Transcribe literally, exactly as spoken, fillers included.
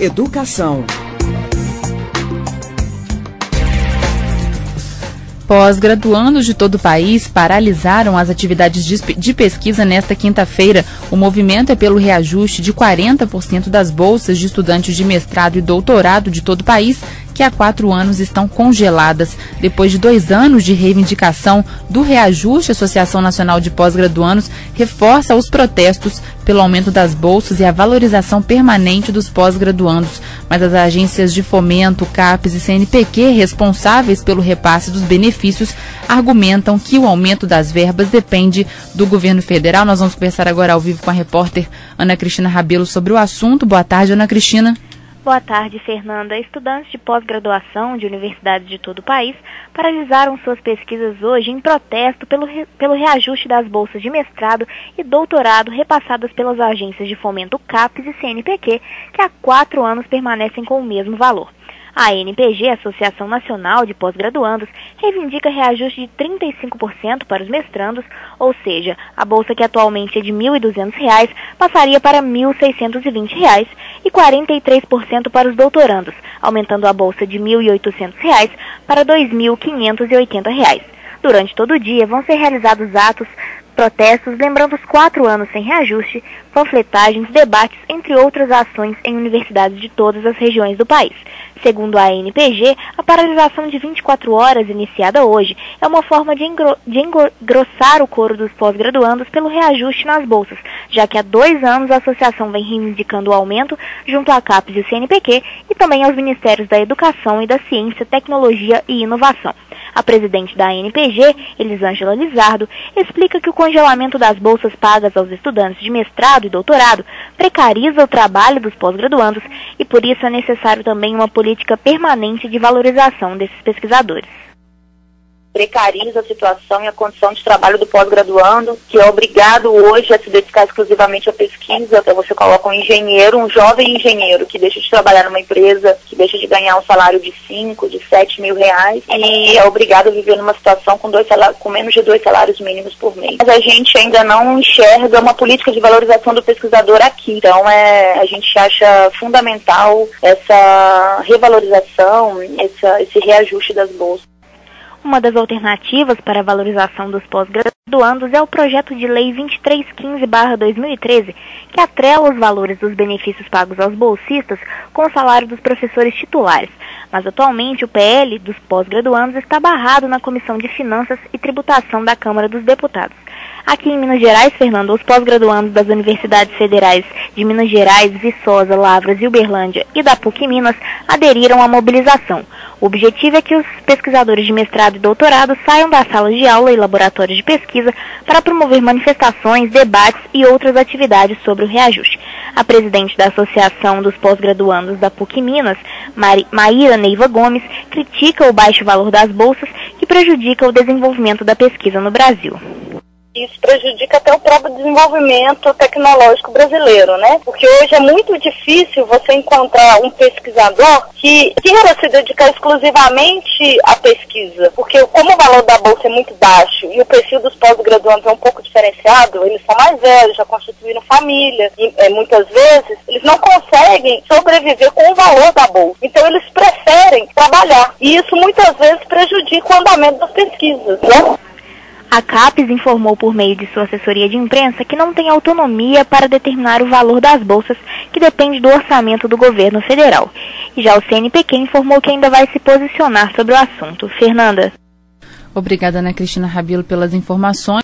Educação. Pós-graduandos de todo o país paralisaram as atividades de pesquisa nesta quinta-feira. O movimento é pelo reajuste de quarenta por cento das bolsas de estudantes de mestrado e doutorado de todo o país, que há quatro anos estão congeladas. Depois de dois anos de reivindicação do reajuste, a Associação Nacional de Pós-Graduandos reforça os protestos pelo aumento das bolsas e a valorização permanente dos pós-graduandos. Mas as agências de fomento, CAPES e C N P Q, responsáveis pelo repasse dos benefícios, argumentam que o aumento das verbas depende do governo federal. Nós vamos conversar agora ao vivo com a repórter Ana Cristina Rabelo sobre o assunto. Boa tarde, Ana Cristina. Boa tarde, Fernanda. Estudantes de pós-graduação de universidades de todo o país paralisaram suas pesquisas hoje em protesto pelo, re... pelo reajuste das bolsas de mestrado e doutorado repassadas pelas agências de fomento CAPES e C N P Q, que há quatro anos permanecem com o mesmo valor. A A N P G, Associação Nacional de Pós-Graduandos, reivindica reajuste de trinta e cinco por cento para os mestrandos, ou seja, a bolsa que atualmente é de mil e duzentos reais passaria para mil seiscentos e vinte reais, e quarenta e três por cento para os doutorandos, aumentando a bolsa de mil e oitocentos reais para dois mil quinhentos e oitenta reais. Durante todo o dia vão ser realizados atos, protestos, lembrando os quatro anos sem reajuste, panfletagens, debates, entre outras ações em universidades de todas as regiões do país. Segundo a A N P G, a paralisação de vinte e quatro horas iniciada hoje é uma forma de, engro de engrossar o coro dos pós-graduandos pelo reajuste nas bolsas, já que há dois anos a associação vem reivindicando o aumento junto à CAPES e o C N P Q e também aos Ministérios da Educação e da Ciência, Tecnologia e Inovação. A presidente da A N P G, Elisângela Lizardo, explica que o congelamento das bolsas pagas aos estudantes de mestrado e doutorado precariza o trabalho dos pós-graduandos e por isso é necessário também uma política permanente de valorização desses pesquisadores. Precariza a situação e a condição de trabalho do pós-graduando, que é obrigado hoje a se dedicar exclusivamente à pesquisa. Então você coloca um engenheiro, um jovem engenheiro que deixa de trabalhar numa empresa, que deixa de ganhar um salário de cinco, de sete mil reais e é obrigado a viver numa situação com, dois salários, com menos de dois salários mínimos por mês. Mas a gente ainda não enxerga uma política de valorização do pesquisador aqui. Então é, a gente acha fundamental essa revalorização, essa, esse reajuste das bolsas. Uma das alternativas para a valorização dos pós-graduandos é o projeto de lei vinte e três quinze barra dois mil e treze, que atrela os valores dos benefícios pagos aos bolsistas com o salário dos professores titulares. Mas atualmente o P L dos pós-graduandos está barrado na Comissão de Finanças e Tributação da Câmara dos Deputados. Aqui em Minas Gerais, Fernando, os pós-graduandos das Universidades Federais de Minas Gerais, Viçosa, Lavras e Uberlândia e da PUC Minas aderiram à mobilização. O objetivo é que os pesquisadores de mestrado e doutorado saiam das salas de aula e laboratórios de pesquisa para promover manifestações, debates e outras atividades sobre o reajuste. A presidente da Associação dos Pós-Graduandos da PUC Minas, Mari, Maíra Neiva Gomes, critica o baixo valor das bolsas que prejudica o desenvolvimento da pesquisa no Brasil. Isso prejudica até o próprio desenvolvimento tecnológico brasileiro, né? Porque hoje é muito difícil você encontrar um pesquisador que queira se dedicar exclusivamente à pesquisa. Porque como o valor da bolsa é muito baixo e o perfil dos pós-graduandos é um pouco diferenciado, eles são mais velhos, já constituíram família e é, muitas vezes eles não conseguem sobreviver com o valor da bolsa. Então eles preferem trabalhar e isso muitas vezes prejudica o andamento das pesquisas, né? A CAPES informou por meio de sua assessoria de imprensa que não tem autonomia para determinar o valor das bolsas, que depende do orçamento do governo federal. E já o C N P Q informou que ainda vai se posicionar sobre o assunto. Fernanda. Obrigada, Ana Cristina Rabelo, pelas informações.